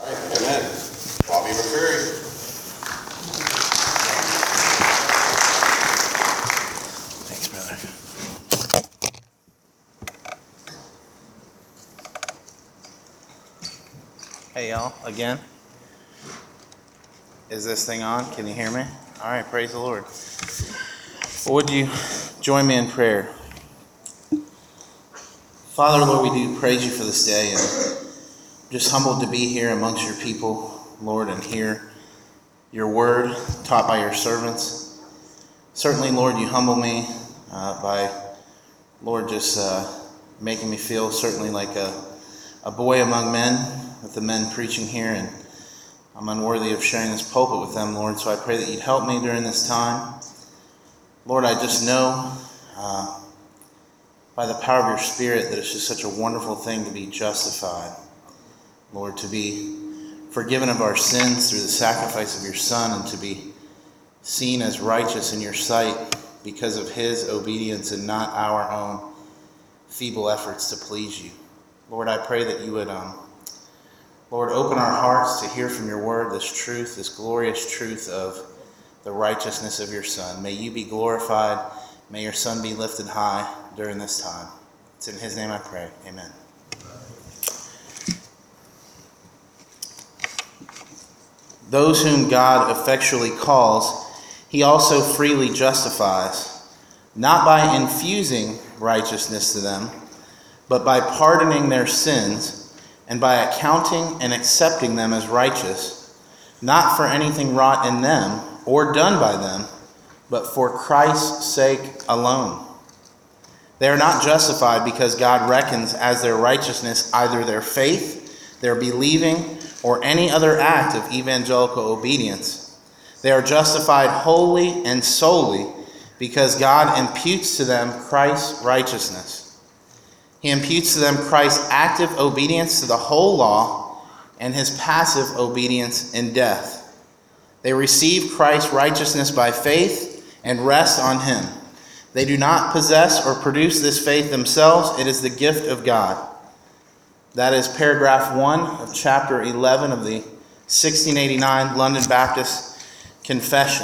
All right, amen. Bobby McCurry. Thanks, brother. Hey, y'all, again. Is this thing on? Can you hear me? All right, praise the Lord. Well, would you join me in prayer? Father, Lord, we do praise you for this day, and just humbled to be here amongst your people, Lord, and hear your word taught by your servants. Certainly, Lord, you humble me by, Lord, just making me feel certainly like a boy among men, with the men preaching here, and I'm unworthy of sharing this pulpit with them, Lord, so I pray that you'd help me during this time. Lord, I just know by the power of your Spirit that it's just such a wonderful thing to be justified. Lord, to be forgiven of our sins through the sacrifice of your Son, and to be seen as righteous in your sight because of his obedience and not our own feeble efforts to please you. Lord, I pray that you would, Lord, open our hearts to hear from your word this truth, this glorious truth of the righteousness of your Son. May you be glorified. May your Son be lifted high during this time. It's in his name I pray. Amen. Those whom God effectually calls, he also freely justifies, not by infusing righteousness to them, but by pardoning their sins, and by accounting and accepting them as righteous, not for anything wrought in them or done by them, but for Christ's sake alone. They are not justified because God reckons as their righteousness either their faith, their believing, or any other act of evangelical obedience. They are justified wholly and solely because God imputes to them Christ's righteousness. He imputes to them Christ's active obedience to the whole law and his passive obedience in death. They receive Christ's righteousness by faith and rest on him. They do not possess or produce this faith themselves. It is the gift of God. That is paragraph 1 of chapter 11 of the 1689 London Baptist Confession.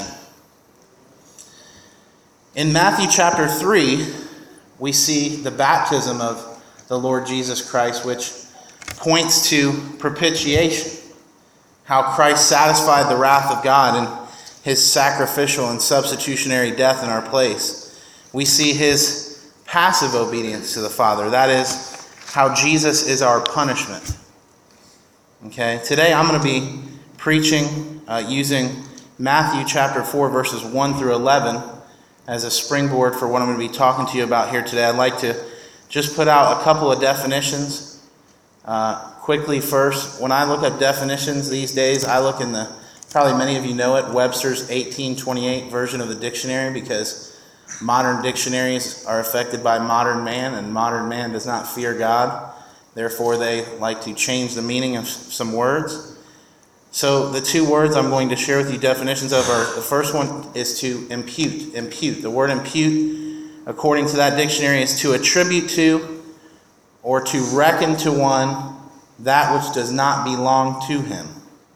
In Matthew chapter 3, we see the baptism of the Lord Jesus Christ, which points to propitiation, how Christ satisfied the wrath of God in his sacrificial and substitutionary death in our place. We see his passive obedience to the Father. That is how Jesus is our punishment. Okay, today I'm going to be preaching using Matthew chapter 4, verses 1 through 11 as a springboard for what I'm going to be talking to you about here today. I'd like to just put out a couple of definitions quickly first. When I look up definitions these days, I look in the, probably many of you know it, Webster's 1828 version of the dictionary, because modern dictionaries are affected by modern man, and modern man does not fear God. Therefore, they like to change the meaning of some words. So the two words I'm going to share with you definitions of are, the first one is to impute. Impute. The word impute, according to that dictionary, is to attribute to or to reckon to one that which does not belong to him.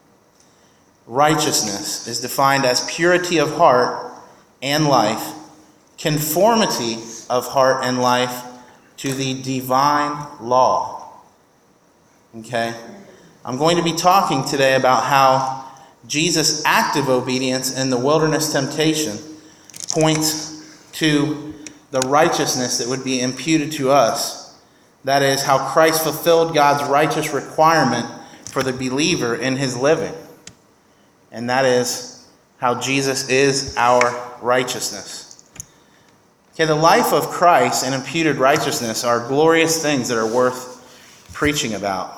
Righteousness is defined as purity of heart and life, conformity of heart and life to the divine law. Okay? I'm going to be talking today about how Jesus' active obedience in the wilderness temptation points to the righteousness that would be imputed to us. That is, how Christ fulfilled God's righteous requirement for the believer in his living. And that is how Jesus is our righteousness. Okay, the life of Christ and imputed righteousness are glorious things that are worth preaching about,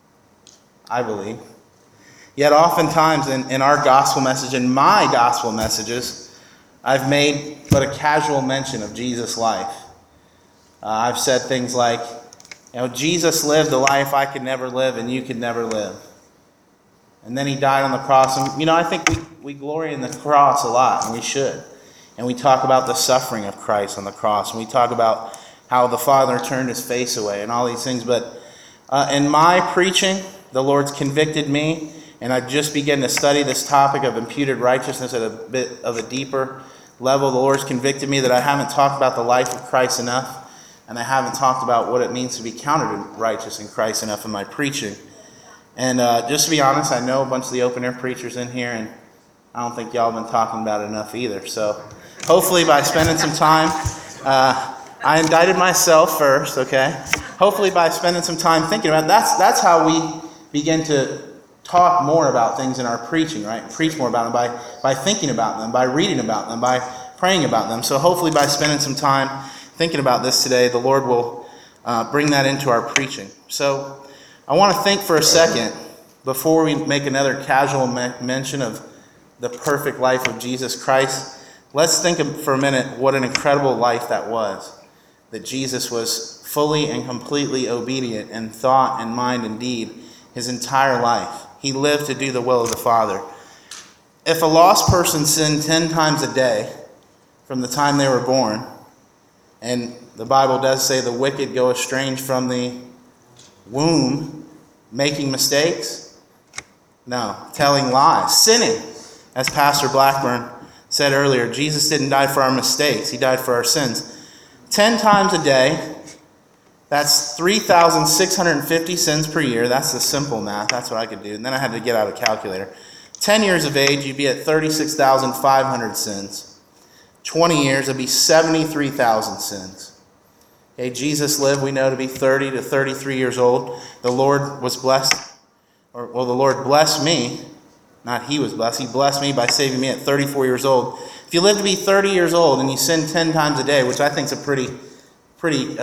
I believe. Yet oftentimes in our gospel message, in my gospel messages, I've made but a casual mention of Jesus' life. I've said things like, Jesus lived a life I could never live and you could never live. And then he died on the cross. And, I think we glory in the cross a lot, and we should. And we talk about the suffering of Christ on the cross. And we talk about how the Father turned his face away and all these things. But in my preaching, the Lord's convicted me, and I just began to study this topic of imputed righteousness at a bit of a deeper level. The Lord's convicted me that I haven't talked about the life of Christ enough, and I haven't talked about what it means to be counted righteous in Christ enough in my preaching. And just to be honest, I know a bunch of the open-air preachers in here, and I don't think y'all have been talking about it enough either. So hopefully by spending some time, I indicted myself first, okay? Hopefully by spending some time thinking about it, that's how we begin to talk more about things in our preaching, right? Preach more about them by thinking about them, by reading about them, by praying about them. So hopefully by spending some time thinking about this today, the Lord will bring that into our preaching. So I want to think for a second before we make another casual mention of the perfect life of Jesus Christ. Let's think for a minute what an incredible life that was. That Jesus was fully and completely obedient in thought and mind and deed his entire life. He lived to do the will of the Father. If a lost person sinned 10 times a day from the time they were born, and the Bible does say the wicked go estranged from the womb, making mistakes? No, telling lies, sinning. As Pastor Blackburn said earlier, Jesus didn't die for our mistakes. He died for our sins. 10 times a day, that's 3,650 sins per year. That's the simple math. That's what I could do. And then I had to get out a calculator. 10 years of age, you'd be at 36,500 sins. 20 years, it'd be 73,000 sins. Okay, Jesus lived, we know, to be 30 to 33 years old. The Lord was blessed, the Lord blessed me. Not he was blessed. He blessed me by saving me at 34 years old. If you live to be 30 years old and you sin 10 times a day, which I think is a pretty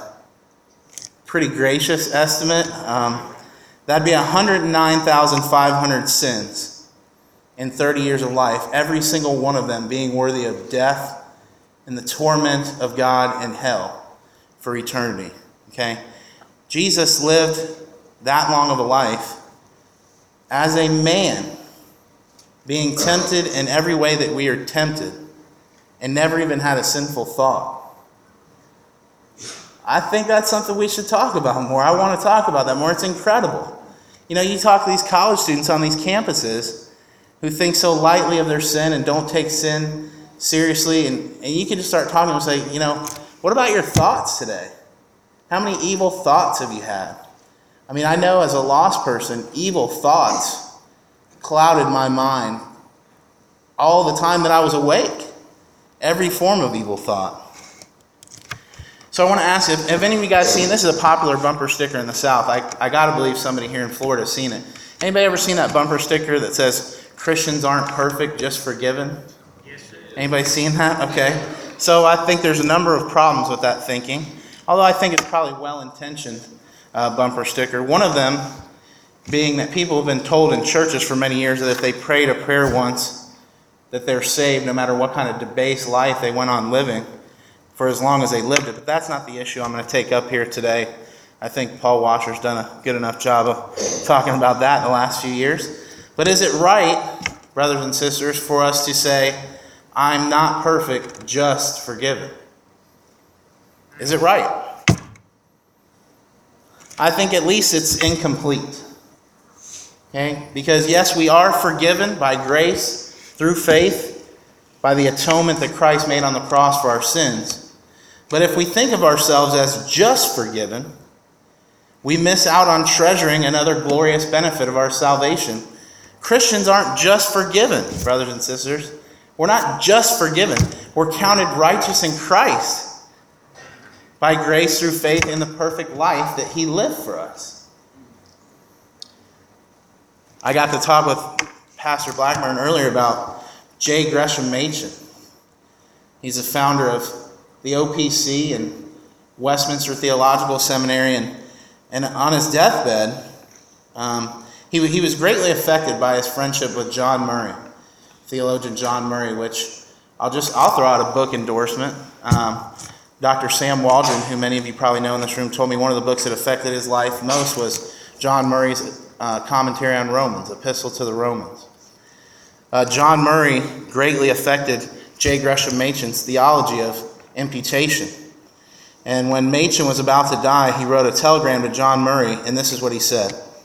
gracious estimate, that'd be 109,500 sins in 30 years of life, every single one of them being worthy of death and the torment of God and hell for eternity. Okay? Jesus lived that long of a life as a man, being tempted in every way that we are tempted, and never even had a sinful thought. I think that's something we should talk about more. I want to talk about that more. It's incredible. You know, you talk to these college students on these campuses who think so lightly of their sin and don't take sin seriously, and you can just start talking to them and say, you know, what about your thoughts today? How many evil thoughts have you had? I mean, I know as a lost person, evil thoughts clouded my mind all the time that I was awake. Every form of evil thought. So I want to ask you, have any of you guys seen, this is a popular bumper sticker in the South. I got to believe somebody here in Florida has seen it. Anybody ever seen that bumper sticker that says, Christians aren't perfect, just forgiven? Yes, sir. Anybody seen that? Okay. So I think there's a number of problems with that thinking. Although I think it's probably well-intentioned bumper sticker. One of them being that people have been told in churches for many years that if they prayed a prayer once, that they're saved no matter what kind of debased life they went on living for as long as they lived it. But that's not the issue I'm going to take up here today. I think Paul Washer's done a good enough job of talking about that in the last few years. But is it right, brothers and sisters, for us to say, I'm not perfect, just forgiven? Is it right? I think at least it's incomplete. Okay? Because yes, we are forgiven by grace through faith, by the atonement that Christ made on the cross for our sins. But if we think of ourselves as just forgiven, we miss out on treasuring another glorious benefit of our salvation. Christians aren't just forgiven, brothers and sisters. We're not just forgiven. We're counted righteous in Christ by grace through faith in the perfect life that he lived for us. I got to talk with Pastor Blackburn earlier about J. Gresham Machen. He's a founder of the OPC and Westminster Theological Seminary, and on his deathbed, he was greatly affected by his friendship with John Murray, theologian John Murray, which I'll throw out a book endorsement. Dr. Sam Waldron, who many of you probably know in this room, told me one of the books that affected his life most was John Murray's commentary on Romans, Epistle to the Romans. John Murray greatly affected J. Gresham Machen's theology of imputation. And when Machen was about to die, he wrote a telegram to John Murray, and this is what he said.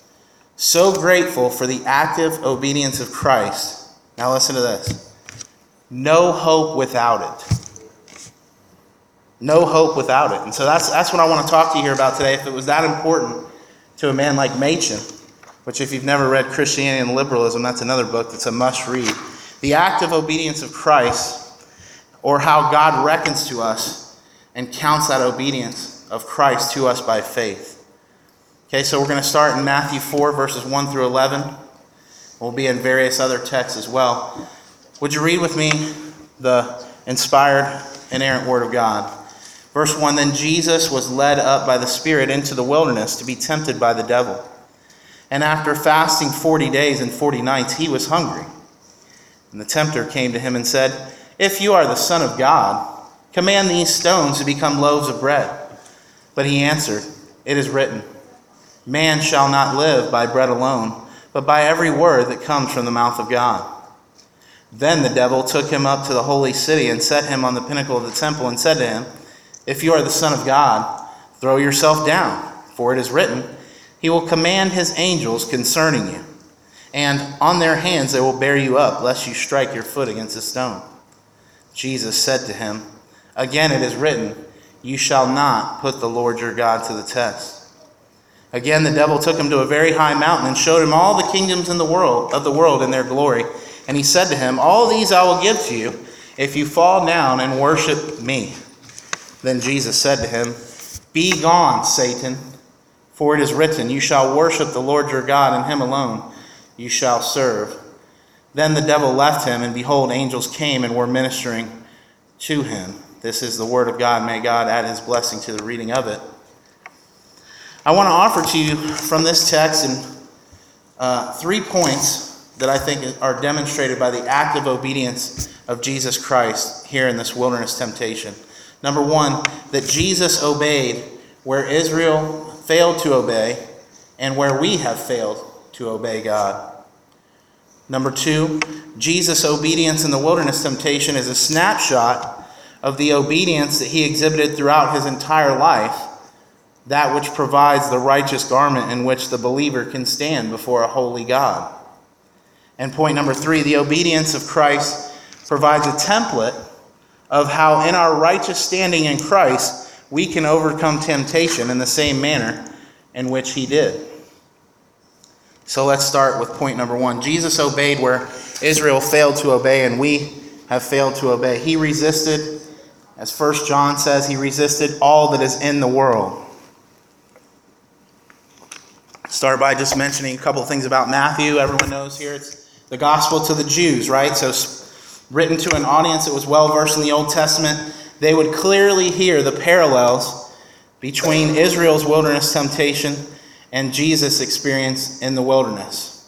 So grateful for the active obedience of Christ. Now listen to this. No hope without it. No hope without it. And so that's what I want to talk to you here about today. If it was that important to a man like Machen, which if you've never read Christianity and Liberalism, that's another book that's a must read. The active obedience of Christ, or how God reckons to us and counts that obedience of Christ to us by faith. Okay, so we're going to start in Matthew 4, verses 1 through 11. We'll be in various other texts as well. Would you read with me the inspired, inerrant Word of God? Verse 1, Then Jesus was led up by the Spirit into the wilderness to be tempted by the devil. And after fasting 40 days and 40 nights, he was hungry. And the tempter came to him and said, If you are the Son of God, command these stones to become loaves of bread. But he answered, It is written, Man shall not live by bread alone, but by every word that comes from the mouth of God. Then the devil took him up to the holy city and set him on the pinnacle of the temple and said to him, If you are the Son of God, throw yourself down, for it is written, He will command his angels concerning you, and on their hands they will bear you up, lest you strike your foot against a stone. Jesus said to him, Again it is written, You shall not put the Lord your God to the test. Again the devil took him to a very high mountain and showed him all the kingdoms of the world in their glory. And he said to him, All these I will give to you, if you fall down and worship me. Then Jesus said to him, Be gone, Satan, for it is written, You shall worship the Lord your God, and him alone you shall serve. Then the devil left him, and behold, angels came and were ministering to him. This is the word of God. May God add his blessing to the reading of it. I want to offer to you from this text 3 points that I think are demonstrated by the active obedience of Jesus Christ here in this wilderness temptation. Number 1, that Jesus obeyed where Israel failed to obey and where we have failed to obey God. Number 2, Jesus' obedience in the wilderness temptation is a snapshot of the obedience that he exhibited throughout his entire life, that which provides the righteous garment in which the believer can stand before a holy God. And point number 3, the obedience of Christ provides a template of how in our righteous standing in Christ we can overcome temptation in the same manner in which he did. So let's start with point number 1. Jesus obeyed where Israel failed to obey, and we have failed to obey. He resisted, as 1 John says, he resisted all that is in the world. Start by just mentioning a couple of things about Matthew. Everyone knows here it's the gospel to the Jews, right? So written to an audience that was well versed in the Old Testament. They would clearly hear the parallels between Israel's wilderness temptation and Jesus' experience in the wilderness.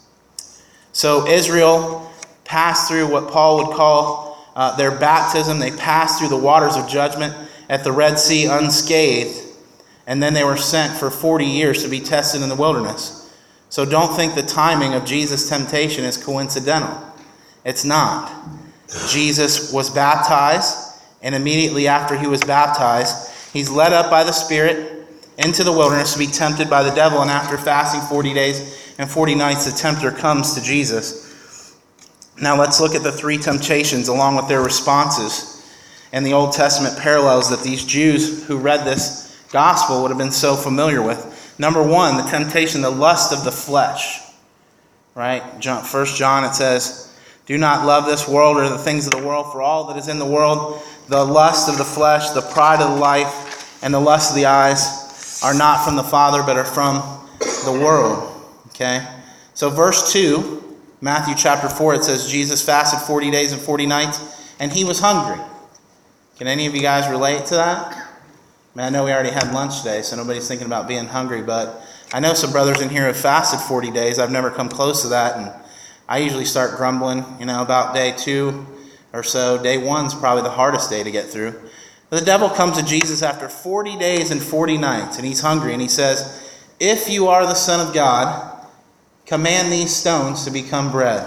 So Israel passed through what Paul would call their baptism. They passed through the waters of judgment at the Red Sea unscathed. And then they were sent for 40 years to be tested in the wilderness. So don't think the timing of Jesus' temptation is coincidental. It's not. Jesus was baptized, and immediately after he was baptized, he's led up by the Spirit into the wilderness to be tempted by the devil. And after fasting 40 days and 40 nights, the tempter comes to Jesus. Now let's look at the 3 temptations along with their responses and the Old Testament parallels that these Jews who read this gospel would have been so familiar with. Number 1, the temptation, the lust of the flesh. Right? 1 John, it says, Do not love this world or the things of the world, for all that is in the world, the lust of the flesh, the pride of life, and the lust of the eyes are not from the Father, but are from the world. Okay? So verse 2, Matthew chapter 4, it says, Jesus fasted 40 days and 40 nights, and he was hungry. Can any of you guys relate to that? I know we already had lunch today, so nobody's thinking about being hungry, but I know some brothers in here have fasted 40 days. I've never come close to that, and I usually start grumbling, about day 2 or so. Day 1's probably the hardest day to get through. But the devil comes to Jesus after 40 days and 40 nights, and he's hungry, and he says, If you are the Son of God, command these stones to become bread.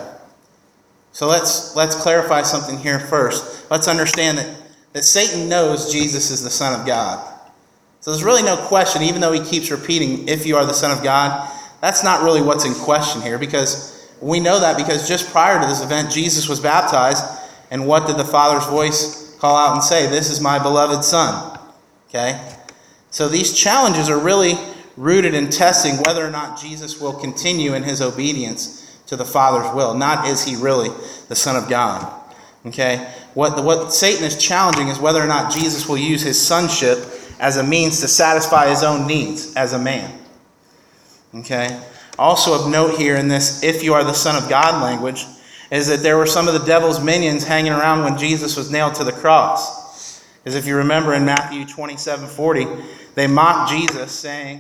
So let's clarify something here first. Let's understand that Satan knows Jesus is the Son of God. So there's really no question, even though he keeps repeating, if you are the Son of God, That's not really what's in question here, because we know that because just prior to this event, Jesus was baptized, and what did the Father's voice call out and say? This is my beloved Son. Okay? So these challenges are really rooted in testing whether or not Jesus will continue in his obedience to the Father's will. Not is he really the Son of God. Okay? What Satan is challenging is whether or not Jesus will use his sonship as a means to satisfy his own needs as a man. Okay? Also of note here in this "if you are the Son of God" language is that there were some of the devil's minions hanging around when Jesus was nailed to the cross. As if you remember in Matthew 27:40, they mocked Jesus saying,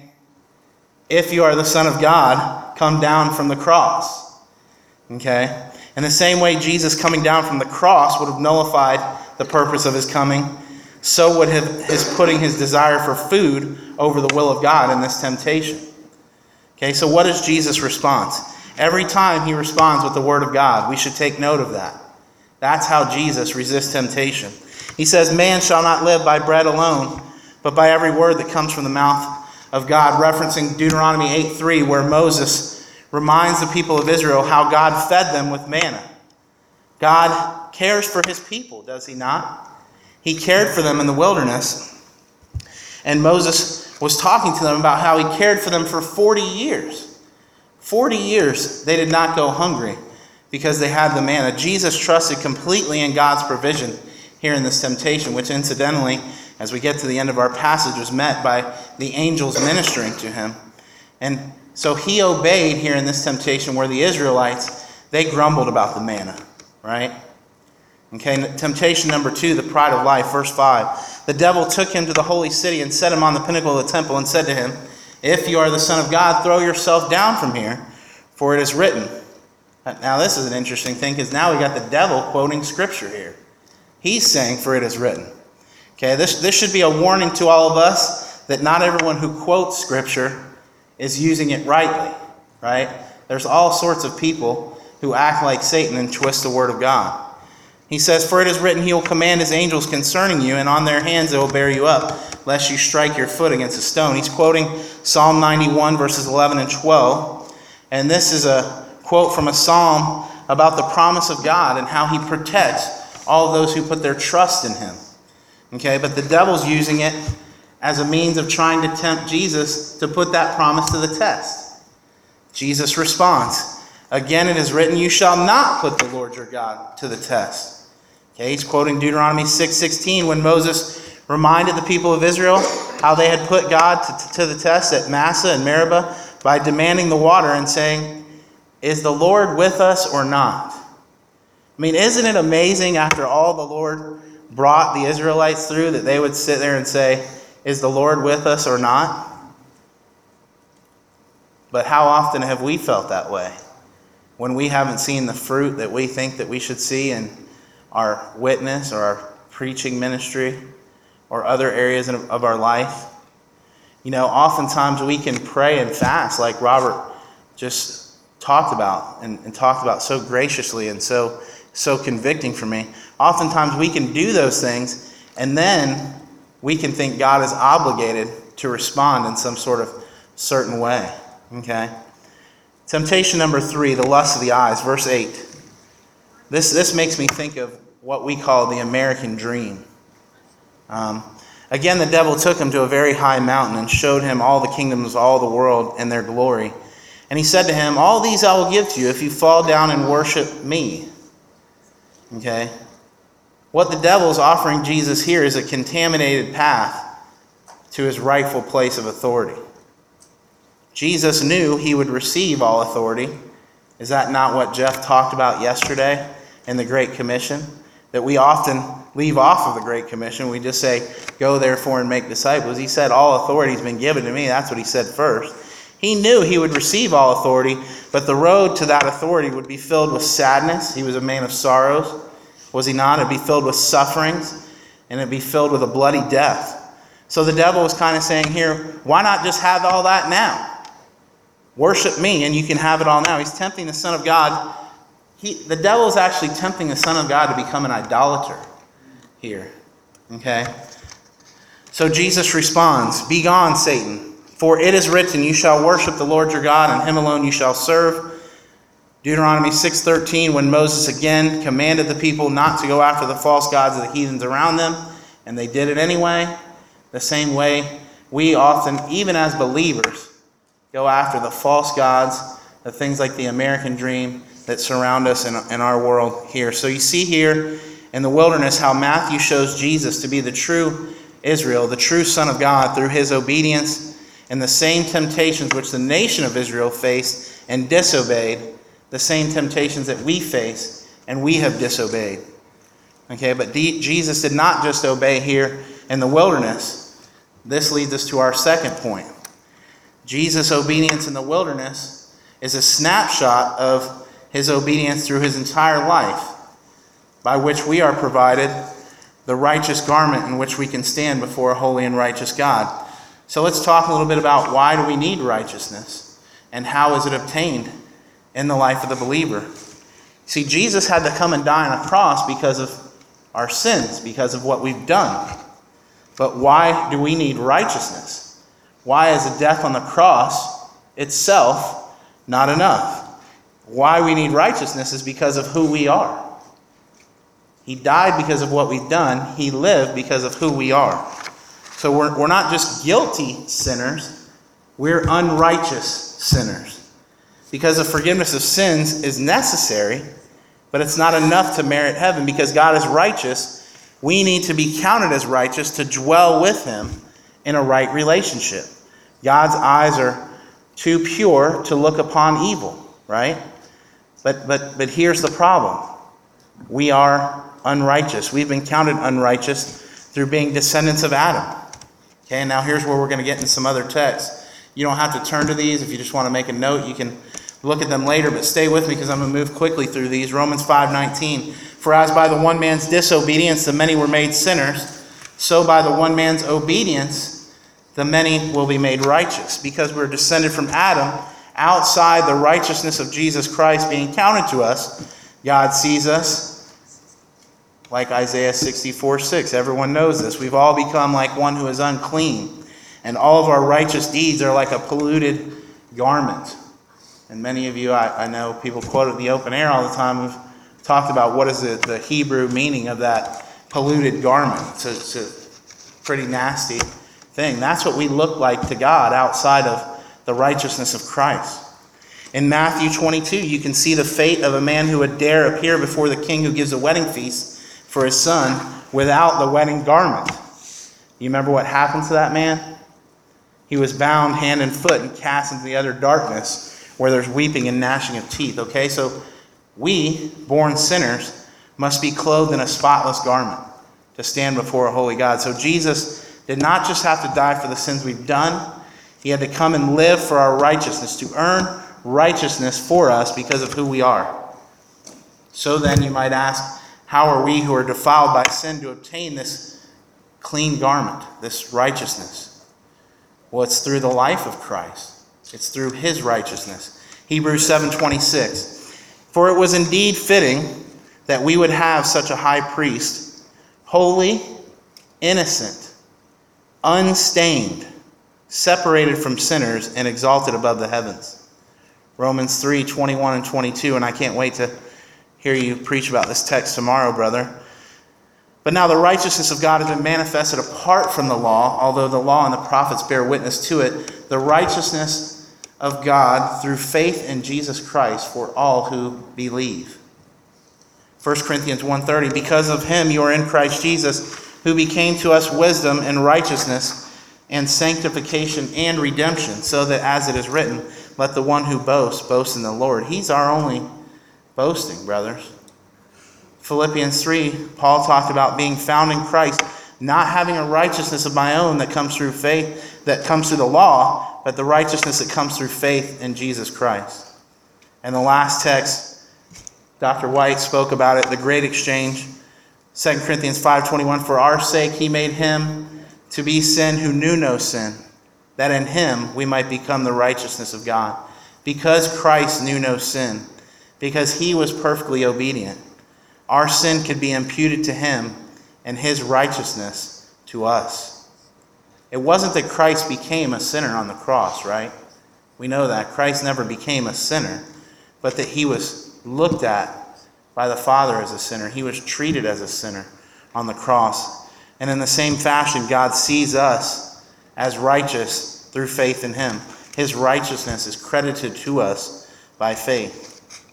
"If you are the Son of God, come down from the cross." Okay? In the same way Jesus coming down from the cross would have nullified the purpose of his coming, so would his putting his desire for food over the will of God in this temptation. Okay, so what is Jesus' response? Every time he responds with the word of God, we should take note of that. That's how Jesus resists temptation. He says, "Man shall not live by bread alone, but by every word that comes from the mouth of God," referencing Deuteronomy 8:3, where Moses reminds the people of Israel how God fed them with manna. God cares for his people, does he not? He cared for them in the wilderness. And Moses was talking to them about how he cared for them for 40 years. 40 years they did not go hungry because they had the manna. Jesus trusted completely in God's provision here in this temptation, which incidentally, as we get to the end of our passage, was met by the angels ministering to him. And so he obeyed here in this temptation, where the Israelites, they grumbled about the manna, right? Okay, temptation number 2, the pride of life, verse 5. The devil took him to the holy city and set him on the pinnacle of the temple and said to him, "If you are the Son of God, throw yourself down from here, for it is written." Now this is an interesting thing, because now we got the devil quoting scripture here. He's saying, "For it is written." Okay, this should be a warning to all of us that not everyone who quotes scripture is using it rightly, right? There's all sorts of people who act like Satan and twist the word of God. He says, "For it is written, he will command his angels concerning you, and on their hands they will bear you up, lest you strike your foot against a stone." He's quoting Psalm 91, verses 11 and 12. And this is a quote from a psalm about the promise of God and how he protects all those who put their trust in him. Okay, but the devil's using it as a means of trying to tempt Jesus to put that promise to the test. Jesus responds, "Again it is written, you shall not put the Lord your God to the test." Okay, he's quoting Deuteronomy 6:16 when Moses reminded the people of Israel how they had put God to the test at Massah and Meribah by demanding the water and saying, "Is the Lord with us or not?" I mean, isn't it amazing after all the Lord brought the Israelites through that they would sit there and say, "Is the Lord with us or not?" But how often have we felt that way when we haven't seen the fruit that we think that we should see in our witness or our preaching ministry or other areas of our life? You know, oftentimes we can pray and fast like Robert just talked about and talked about so graciously and so convicting for me. Oftentimes we can do those things and then we can think God is obligated to respond in some sort of certain way. Okay? Temptation number 3, the lust of the eyes, verse 8. This makes me think of what we call the American dream. Again, the devil took him to a very high mountain and showed him all the kingdoms of all the world and their glory. And he said to him, "All these I will give to you if you fall down and worship me." Okay? What the devil is offering Jesus here is a contaminated path to his rightful place of authority. Jesus knew he would receive all authority. Is that not what Jeff talked about yesterday in the Great Commission? That we often leave off of the Great Commission. We just say, "Go therefore and make disciples." He said, "All authority has been given to me." That's what he said first. He knew he would receive all authority, but the road to that authority would be filled with sadness. He was a man of sorrows, was he not? It'd be filled with sufferings, and it'd be filled with a bloody death. So the devil was kind of saying here, why not just have all that now? Worship me and you can have it all now. He's tempting the Son of God. The devil is actually tempting the Son of God to become an idolater here. Okay? So Jesus responds, "Begone, Satan, For it is written, you shall worship the Lord your God, and him alone you shall serve. Deuteronomy 6:13, when Moses again commanded the people not to go after the false gods of the heathens around them, and they did it anyway, the same way we often, even as believers, go after the false gods, the things like the American dream that surround us in our world here. So you see here in the wilderness how Matthew shows Jesus to be the true Israel, the true Son of God, through his obedience and the same temptations which the nation of Israel faced and disobeyed, the same temptations that we face and we have disobeyed. Okay, but Jesus did not just obey here in the wilderness. This leads us to our second point. Jesus' obedience in the wilderness is a snapshot of his obedience through his entire life, by which we are provided the righteous garment in which we can stand before a holy and righteous God. So let's talk a little bit about why do we need righteousness and how is it obtained in the life of the believer. See, Jesus had to come and die on a cross because of our sins, because of what we've done. But why do we need righteousness? Why is a death on the cross itself not enough? Why we need righteousness is because of who we are. He died because of what we've done. He lived because of who we are. So we're not just guilty sinners, we're unrighteous sinners. Because the forgiveness of sins is necessary, but it's not enough to merit heaven. Because God is righteous, we need to be counted as righteous to dwell with him in a right relationship. God's eyes are too pure to look upon evil, right? But here's the problem. We are unrighteous. We've been counted unrighteous through being descendants of Adam. Okay, now here's where we're going to get into some other texts. You don't have to turn to these. If you just want to make a note, you can look at them later, but stay with me because I'm going to move quickly through these. Romans 5:19. For as by the one man's disobedience the many were made sinners, so by the one man's obedience the many will be made righteous. Because we're descended from Adam, outside the righteousness of Jesus Christ being counted to us, God sees us like Isaiah 64:6. Everyone knows this. We've all become like one who is unclean, and all of our righteous deeds are like a polluted garment. And many of you, I know people quote at the open air all the time, have talked about what is the Hebrew meaning of that polluted garment. It's a pretty nasty thing. That's what we look like to God outside of the righteousness of Christ. In Matthew 22, you can see the fate of a man who would dare appear before the king who gives a wedding feast for his son without the wedding garment. You remember what happened to that man? He was bound hand and foot and cast into the utter darkness where there's weeping and gnashing of teeth. Okay, so we, born sinners, must be clothed in a spotless garment to stand before a holy God. So Jesus did not just have to die for the sins we've done. He had to come and live for our righteousness, to earn righteousness for us because of who we are. So then you might ask, how are we who are defiled by sin to obtain this clean garment, this righteousness? Well, it's through the life of Christ. It's through his righteousness. Hebrews 7:26. For it was indeed fitting that we would have such a high priest, holy, innocent, unstained, separated from sinners, and exalted above the heavens. Romans 3:21 and 22, and I can't wait to hear you preach about this text tomorrow, brother. But now the righteousness of God has been manifested apart from the law, although the law and the prophets bear witness to it, the righteousness of God through faith in Jesus Christ for all who believe. 1 Corinthians 1:30, because of him you are in Christ Jesus, who became to us wisdom and righteousness and sanctification and redemption, so that as it is written, let the one who boasts, boast in the Lord. He's our only boasting, brothers. Philippians 3, Paul talked about being found in Christ, not having a righteousness of my own that comes through faith, that comes through the law, but the righteousness that comes through faith in Jesus Christ. And the last text, Dr. White spoke about it, the great exchange, 2 Corinthians 5:21, for our sake he made him to be sin who knew no sin, that in him we might become the righteousness of God. Because Christ knew no sin, because he was perfectly obedient, our sin could be imputed to him and his righteousness to us. It wasn't that Christ became a sinner on the cross, right? We know that. Christ never became a sinner, but that he was looked at by the Father as a sinner. He was treated as a sinner on the cross. And in the same fashion, God sees us as righteous through faith in him. His righteousness is credited to us by faith.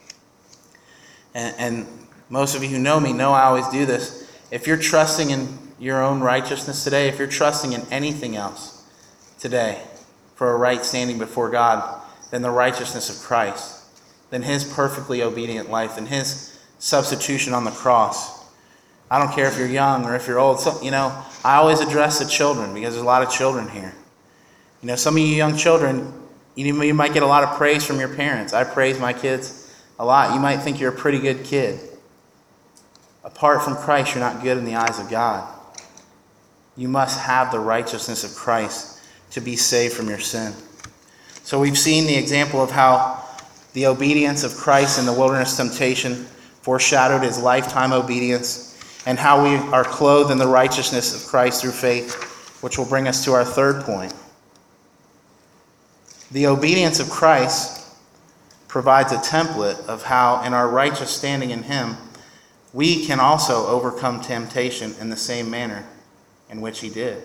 And most of you who know me know I always do this. If you're trusting in your own righteousness today, if you're trusting in anything else today for a right standing before God than the righteousness of Christ, than his perfectly obedient life, than his substitution on the cross, I don't care if you're young or if you're old. So, I always address the children because there's a lot of children here. Some of you young children, you might get a lot of praise from your parents. I praise my kids a lot. You might think you're a pretty good kid. Apart from Christ, you're not good in the eyes of God. You must have the righteousness of Christ to be saved from your sin. So we've seen the example of how the obedience of Christ in the wilderness temptation foreshadowed his lifetime obedience, and how we are clothed in the righteousness of Christ through faith, which will bring us to our third point. The obedience of Christ provides a template of how, in our righteous standing in him, we can also overcome temptation in the same manner in which he did.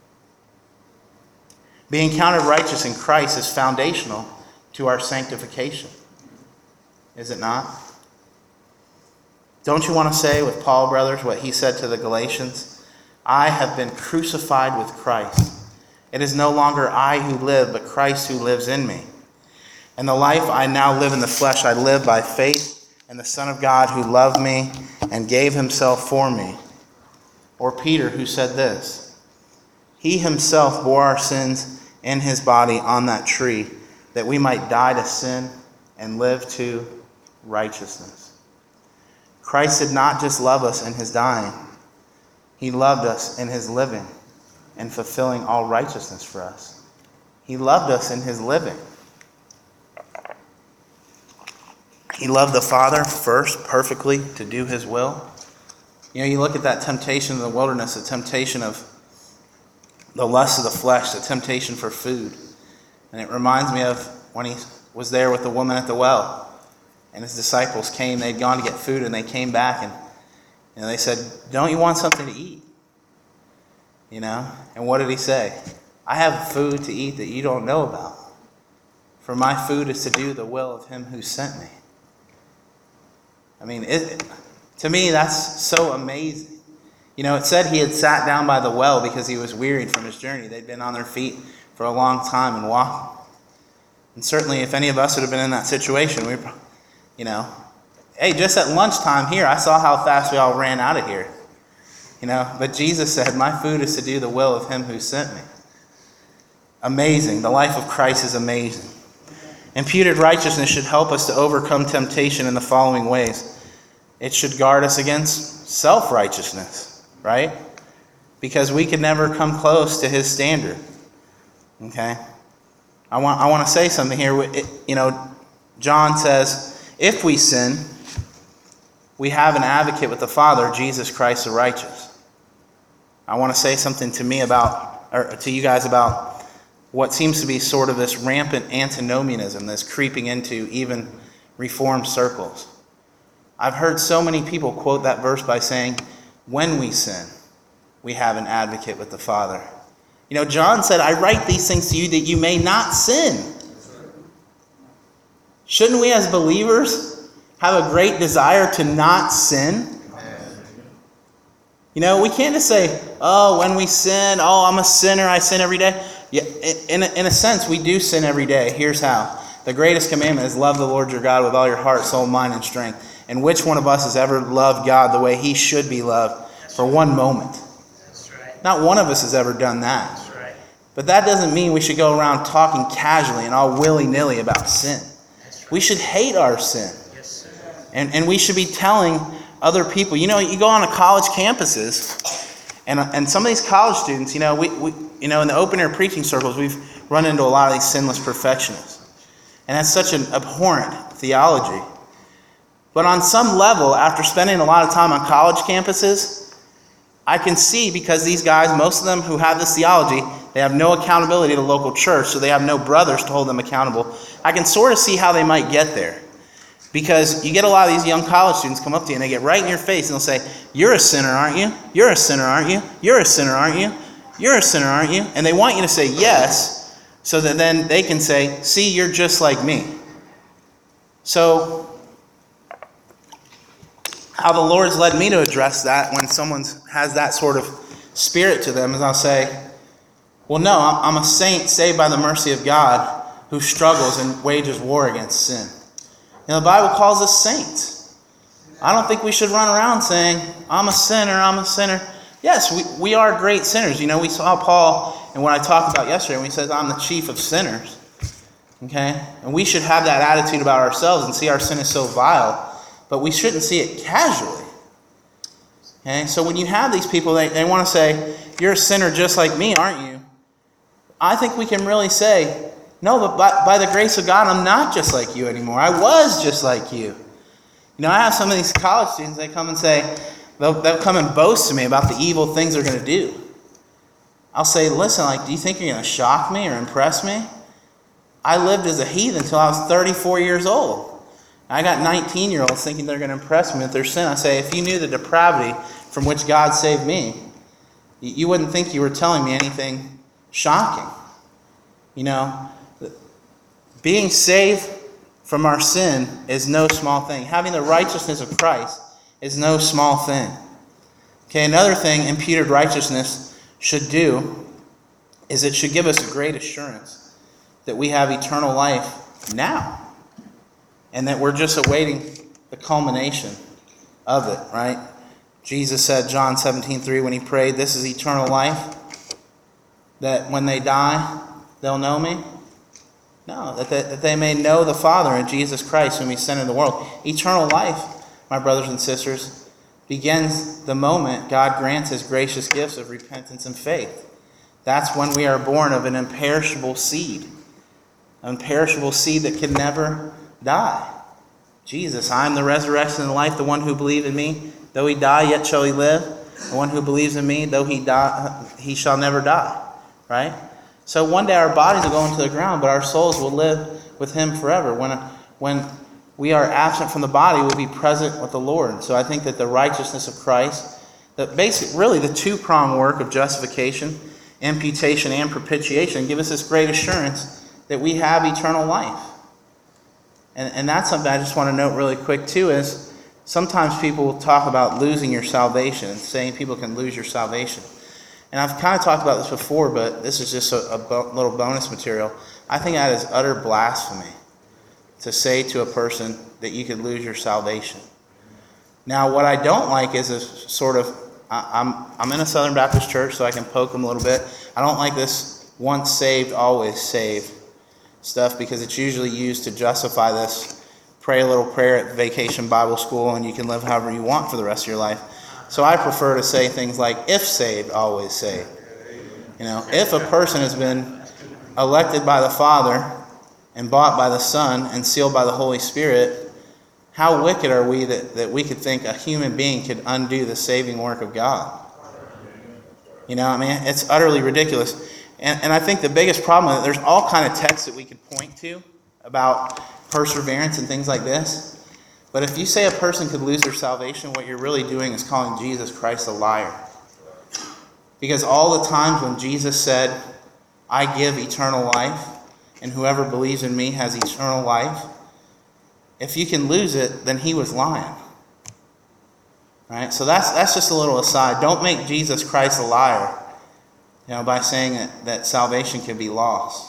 Being counted righteous in Christ is foundational to our sanctification. Is it not? Don't you want to say with Paul, brothers, what he said to the Galatians? I have been crucified with Christ. It is no longer I who live, but Christ who lives in me. And the life I now live in the flesh, I live by faith in the Son of God who loved me and gave himself for me. Or Peter, who said this, he himself bore our sins in his body on that tree, that we might die to sin and live to righteousness. Christ did not just love us in his dying. He loved us in his living and fulfilling all righteousness for us. He loved us in his living. He loved the Father first perfectly to do his will. You look at that temptation in the wilderness, the temptation of the lust of the flesh, the temptation for food. And it reminds me of when he was there with the woman at the well. And his disciples came, they'd gone to get food, and they came back and they said, don't you want something to eat? And what did he say? I have food to eat that you don't know about. For my food is to do the will of him who sent me. To me, that's so amazing. It said he had sat down by the well because he was wearied from his journey. They'd been on their feet for a long time and walking. And certainly if any of us would have been in that situation, hey, just at lunchtime here, I saw how fast we all ran out of here. But Jesus said, my food is to do the will of him who sent me. Amazing. The life of Christ is amazing. Imputed righteousness should help us to overcome temptation in the following ways. It should guard us against self-righteousness, right? Because we could never come close to his standard. Okay? I want to say something here. John says, if we sin, we have an advocate with the Father, Jesus Christ the righteous. I want to say something to you guys about what seems to be sort of this rampant antinomianism that's creeping into even Reformed circles. I've heard so many people quote that verse by saying, when we sin, we have an advocate with the Father. John said, I write these things to you that you may not sin. Shouldn't we as believers have a great desire to not sin? We can't just say, when we sin, I'm a sinner, I sin every day. Yeah, in a sense, we do sin every day. Here's how. The greatest commandment is love the Lord your God with all your heart, soul, mind, and strength. And which one of us has ever loved God the way he should be loved for one moment? That's right. Not one of us has ever done that. That's right. But that doesn't mean we should go around talking casually and all willy-nilly about sin. Right. We should hate our sin. Yes, and we should be telling other people. You go on to college campuses, and some of these college students, we in the open air preaching circles, we've run into a lot of these sinless perfectionists. And that's such an abhorrent theology. But on some level, after spending a lot of time on college campuses, I can see, because these guys, most of them who have this theology, They have no accountability to local church, so they have no brothers to hold them accountable. I can sort of see how they might get there. Because you get a lot of these young college students come up to you and they get right in your face and they'll say, "You're a sinner, aren't you? You're a sinner, aren't you? You're a sinner, aren't you? You're a sinner, aren't you?" And they want you to say yes, so that then they can say, "See, you're just like me." So, how the Lord's led me to address that when someone has that sort of spirit to them is I'll say, "Well, no, I'm a saint saved by the mercy of God who struggles and wages war against sin." And the Bible calls us saints. I don't think we should run around saying, "I'm a sinner, I'm a sinner." Yes, we are great sinners. We saw Paul in what I talked about yesterday when he says, "I'm the chief of sinners." Okay? And we should have that attitude about ourselves and see our sin is so vile. But we shouldn't see it casually. Okay? So when you have these people, they want to say, "You're a sinner just like me, aren't you?" I think we can really say, "No, but by the grace of God, I'm not just like you anymore. I was just like you." I have some of these college students, they come and say, they'll come and boast to me about the evil things they're going to do. I'll say, "Listen, do you think you're going to shock me or impress me? I lived as a heathen until I was 34 years old. I got 19-year-olds thinking they're going to impress me with their sin." I say, "If you knew the depravity from which God saved me, you wouldn't think you were telling me anything shocking." Being saved from our sin is no small thing. Having the righteousness of Christ is no small thing. Okay, another thing imputed righteousness should do is it should give us a great assurance that we have eternal life now. And that we're just awaiting the culmination of it, right? Jesus said, John 17:3, when he prayed, "This is eternal life, that when they die, they'll know me." No, that they may know the Father and Jesus Christ whom he sent into the world. Eternal life, my brothers and sisters, begins the moment God grants his gracious gifts of repentance and faith. That's when we are born of an imperishable seed. An imperishable seed that can never die. Jesus, "I am the resurrection and the life. The one who believes in me, though he die, yet shall he live. The one who believes in me, though he die, he shall never die." Right? So one day our bodies will go into the ground, but our souls will live with him forever. When we are absent from the body, we'll be present with the Lord. So I think that the righteousness of Christ, really the two-pronged work of justification, imputation, and propitiation, give us this great assurance that we have eternal life. And that's something I just want to note really quick too, is sometimes people will talk about losing your salvation and saying people can lose your salvation. And I've kind of talked about this before, but this is just a little bonus material. I think that is utter blasphemy to say to a person that you could lose your salvation. Now, what I don't like is a sort of, I'm in a Southern Baptist church, so I can poke them a little bit. I don't like this once saved, always saved stuff, because it's usually used to justify this pray a little prayer at Vacation Bible School and you can live however you want for the rest of your life. So I prefer to say things like, "If saved, always saved." If a person has been elected by the Father and bought by the Son and sealed by the Holy Spirit, how wicked are we that we could think a human being could undo the saving work of God? It's utterly ridiculous. And I think the biggest problem is that there's all kind of texts that we could point to about perseverance and things like this. But if you say a person could lose their salvation, what you're really doing is calling Jesus Christ a liar. Because all the times when Jesus said, "I give eternal life, and whoever believes in me has eternal life," if you can lose it, then he was lying. Right? So that's just a little aside. Don't make Jesus Christ a liar, by saying that salvation can be lost.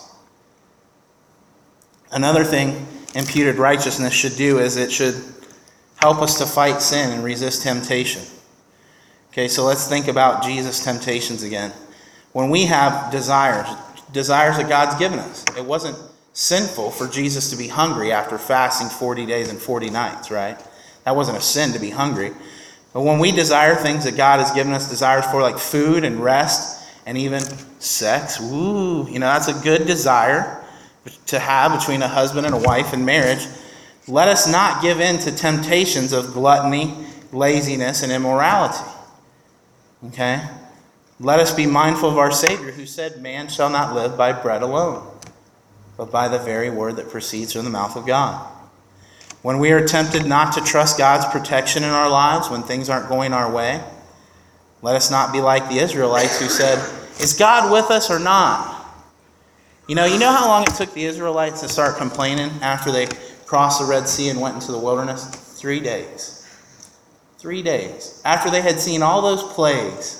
Another thing imputed righteousness should do is it should help us to fight sin and resist temptation. Okay, so let's think about Jesus' temptations again. When we have desires that God's given us, it wasn't sinful for Jesus to be hungry after fasting 40 days and 40 nights, right? That wasn't a sin to be hungry. But when we desire things that God has given us desires for, like food and rest and even sex, that's a good desire to have between a husband and a wife in marriage. Let us not give in to temptations of gluttony, laziness, and immorality. Okay? Let us be mindful of our Savior, who said, "Man shall not live by bread alone, but by the very word that proceeds from the mouth of God." When we are tempted not to trust God's protection in our lives, when things aren't going our way, let us not be like the Israelites who said, "Is God with us or not?" You know how long it took the Israelites to start complaining after they crossed the Red Sea and went into the wilderness? 3 days. 3 days. After they had seen all those plagues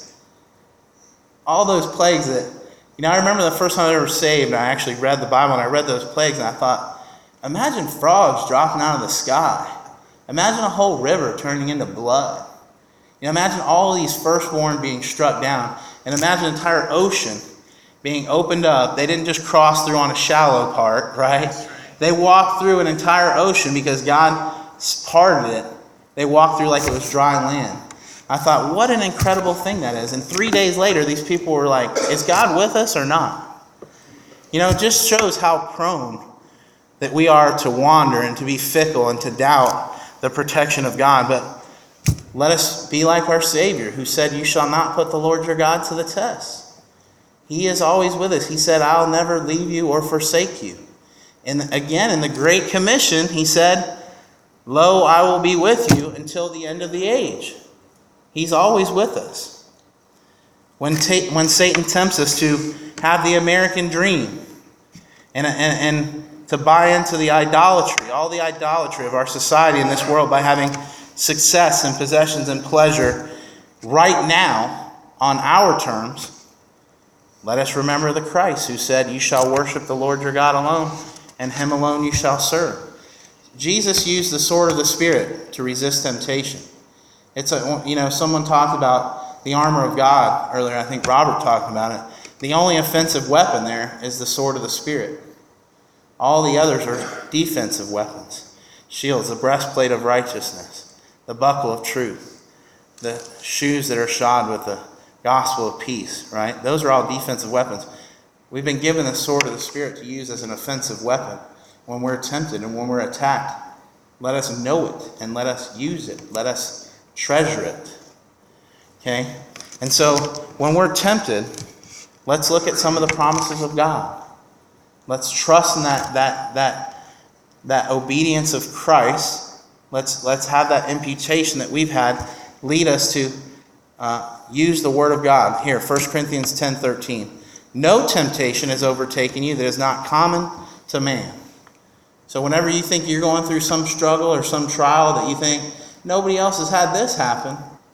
that, I remember the first time I was saved, I actually read the Bible and I read those plagues and I thought, imagine frogs dropping out of the sky. Imagine a whole river turning into blood. Imagine all these firstborn being struck down, and imagine an entire ocean being opened up. They didn't just cross through on a shallow part, right? They walked through an entire ocean because God parted it. They walked through like it was dry land. I thought, what an incredible thing that is. And 3 days later, these people were like, "Is God with us or not?" It just shows how prone that we are to wander and to be fickle and to doubt the protection of God. But let us be like our Savior, who said, "You shall not put the Lord your God to the test." He is always with us. He said, "I'll never leave you or forsake you." And again, in the Great Commission, he said, "Lo, I will be with you until the end of the age." He's always with us. When Satan tempts us to have the American dream and to buy into the idolatry, all the idolatry of our society in this world by having success and possessions and pleasure right now on our terms, let us remember the Christ who said, "You shall worship the Lord your God alone, and him alone you shall serve." Jesus used the sword of the Spirit to resist temptation. Someone talked about the armor of God earlier. I think Robert talked about it. The only offensive weapon there is the sword of the Spirit. All the others are defensive weapons. Shields, the breastplate of righteousness, the buckle of truth, the shoes that are shod with the gospel of peace, right? Those are all defensive weapons. We've been given the sword of the Spirit to use as an offensive weapon when we're tempted and when we're attacked. Let us know it and let us use it. Let us treasure it. Okay? And so when we're tempted, let's look at some of the promises of God. Let's trust in that obedience of Christ. Let's have that imputation that we've had lead us to use the Word of God. Here, 1 Corinthians 10:13. "No temptation has overtaken you that is not common to man." So whenever you think you're going through some struggle or some trial that you think, nobody else has had this happen,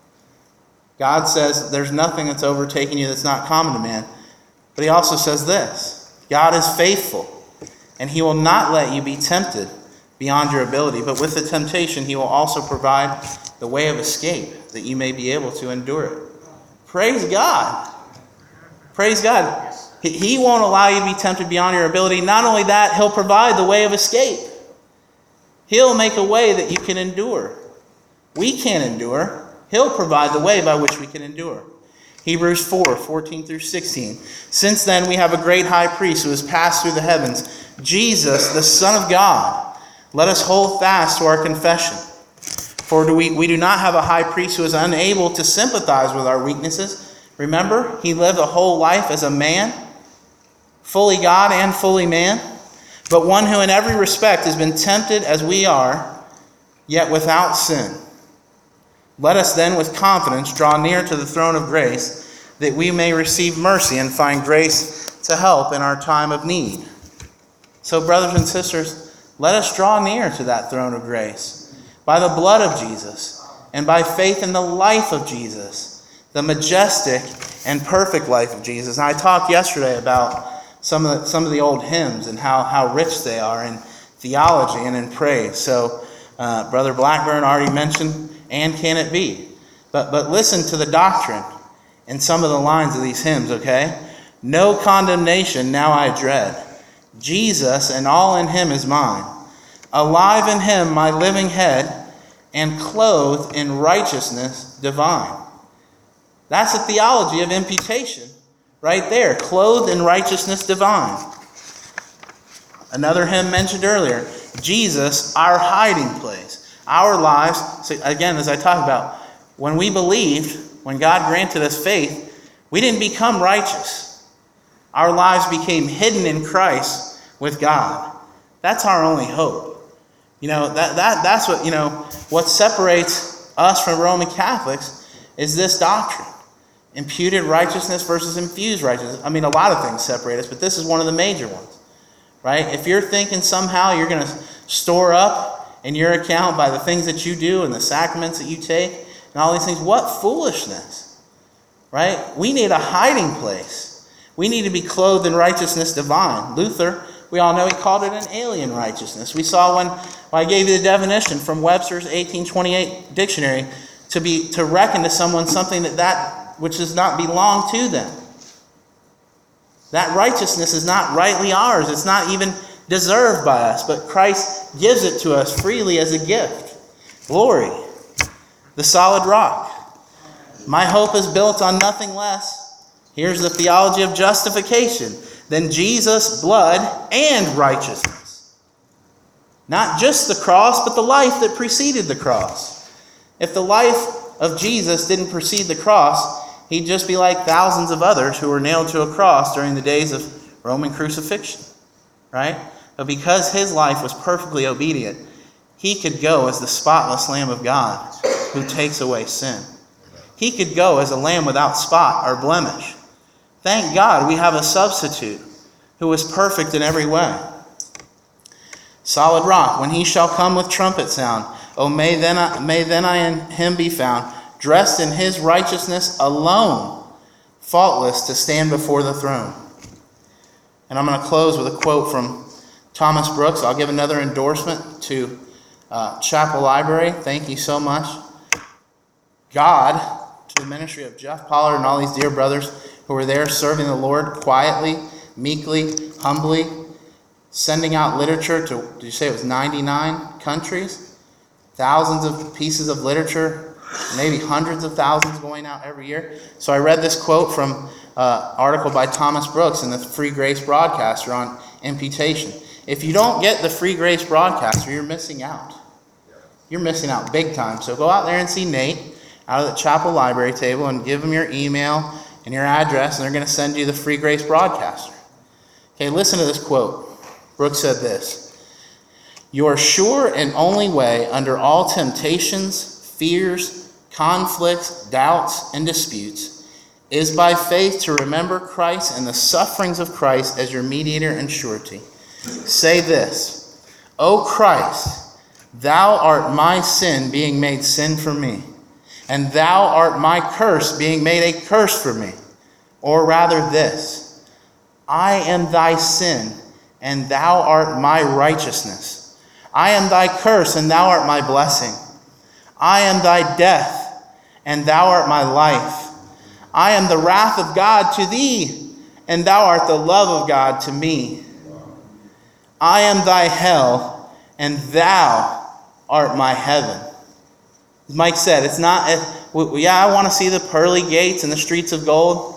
God says there's nothing that's overtaken you that's not common to man. But he also says this: God is faithful, and he will not let you be tempted beyond your ability. But with the temptation, he will also provide the way of escape that you may be able to endure it. Praise God. Praise God. He won't allow you to be tempted beyond your ability. Not only that, he'll provide the way of escape. He'll make a way that you can endure. We can't endure. He'll provide the way by which we can endure. Hebrews 4:14-16. "Since then we have a great high priest who has passed through the heavens, Jesus, the Son of God. Let us hold fast to our confession. For we do not have a high priest who is unable to sympathize with our weaknesses." Remember, he lived a whole life as a man, fully God and fully man, but one who in every respect has been tempted as we are, yet without sin. Let us then with confidence draw near to the throne of grace, that we may receive mercy and find grace to help in our time of need. So, brothers and sisters, let us draw near to that throne of grace by the blood of Jesus and by faith in the life of Jesus, the majestic and perfect life of Jesus. And I talked yesterday about some of the old hymns and how rich they are in theology and in praise. So Brother Blackburn already mentioned, "And can it be?" But listen to the doctrine in some of the lines of these hymns, okay? "No condemnation now I dread. Jesus and all in him is mine. Alive in him my living head, and clothed in righteousness divine." That's the theology of imputation right there. Clothed in righteousness divine. Another hymn mentioned earlier, Jesus, our hiding place. Our lives, so again, as I talked about, when we believed, when God granted us faith, We didn't become righteous. Our lives became hidden in Christ with God. That's our only hope. That's what separates us from Roman Catholics is this doctrine. Imputed righteousness versus infused righteousness. A lot of things separate us, but this is one of the major ones. Right? If you're thinking somehow you're going to store up in your account by the things that you do and the sacraments that you take and all these things, what foolishness. Right? We need a hiding place. We need to be clothed in righteousness divine. Luther, we all know, he called it an alien righteousness. We saw when I gave you the definition from Webster's 1828 dictionary, to reckon to someone something that which does not belong to them. That righteousness is not rightly ours. It's not even deserved by us, but Christ gives it to us freely as a gift. Glory, the solid rock. My hope is built on nothing less. Here's the theology of justification. Than Jesus' blood and righteousness. Not just the cross, but the life that preceded the cross. If the life of Jesus didn't precede the cross, he'd just be like thousands of others who were nailed to a cross during the days of Roman crucifixion. Right? But because his life was perfectly obedient, he could go as the spotless Lamb of God who takes away sin. He could go as a lamb without spot or blemish. Thank God we have a substitute who is perfect in every way. Solid rock, when he shall come with trumpet sound, may then I in him be found, dressed in his righteousness alone, faultless to stand before the throne. And I'm going to close with a quote from Thomas Brooks. I'll give another endorsement to Chapel Library. Thank you so much. God, to the ministry of Jeff Pollard and all these dear brothers who were there serving the Lord quietly, meekly, humbly, sending out literature to, did you say it was 99 countries? Thousands of pieces of literature, maybe hundreds of thousands going out every year. So I read this quote from an article by Thomas Brooks in the Free Grace Broadcaster on imputation. If you don't get the Free Grace Broadcaster, you're missing out. You're missing out big time. So go out there and see Nate out of the Chapel Library table and give him your email and your address, and they're going to send you the Free Grace Broadcaster. Okay, listen to this quote. Brooks said this: "Your sure and only way under all temptations, fears, conflicts, doubts, and disputes is by faith to remember Christ and the sufferings of Christ as your mediator and surety. Say this: O Christ, thou art my sin being made sin for me, and thou art my curse being made a curse for me. Or rather this: I am thy sin, and thou art my righteousness. I am thy curse, and thou art my blessing. I am thy death, and thou art my life. I am the wrath of God to thee, and thou art the love of God to me. I am thy hell, and thou art my heaven." As Mike said, it's not, I want to see the pearly gates and the streets of gold.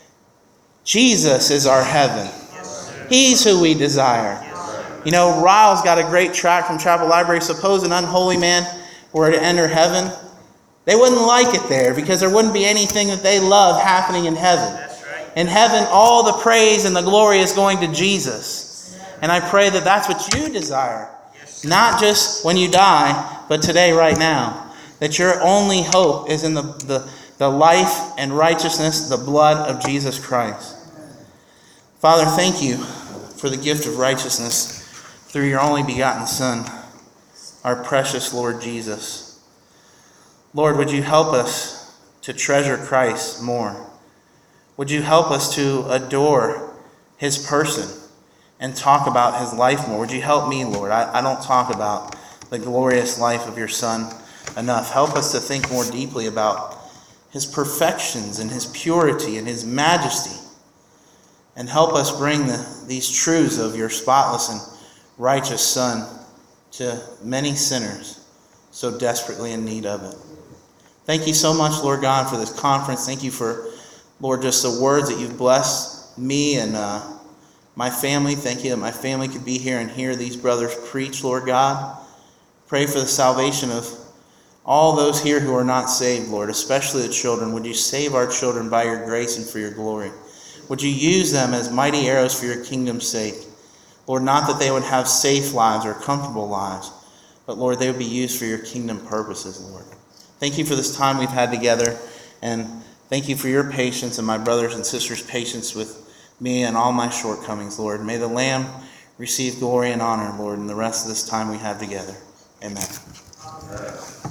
Jesus is our heaven. He's who we desire. Ryle's got a great tract from Chapel Library. Suppose an unholy man were to enter heaven. They wouldn't like it there because there wouldn't be anything that they love happening in heaven. In heaven, all the praise and the glory is going to Jesus. And I pray that that's what you desire. Not just when you die, but today, right now. That your only hope is in the life and righteousness, the blood of Jesus Christ. Father, thank you for the gift of righteousness through your only begotten Son, our precious Lord Jesus. Lord, would you help us to treasure Christ more? Would you help us to adore his person and talk about his life more? Would you help me, Lord? I don't talk about the glorious life of your Son enough. Help us to think more deeply about his perfections and his purity and his majesty. And help us bring these truths of your spotless and righteous Son to many sinners so desperately in need of it. Thank you so much, Lord God, for this conference. Thank you for, Lord, just the words that you've blessed me and my family. Thank you that my family could be here and hear these brothers preach, Lord God. Pray for the salvation of All those here who are not saved, Lord, especially the children, would you save our children by your grace and for your glory? Would you use them as mighty arrows for your kingdom's sake? Lord, not that they would have safe lives or comfortable lives, but Lord, they would be used for your kingdom purposes, Lord. Thank you for this time we've had together, and thank you for your patience and my brothers and sisters' patience with me and all my shortcomings, Lord. May the Lamb receive glory and honor, Lord, in the rest of this time we have together. Amen.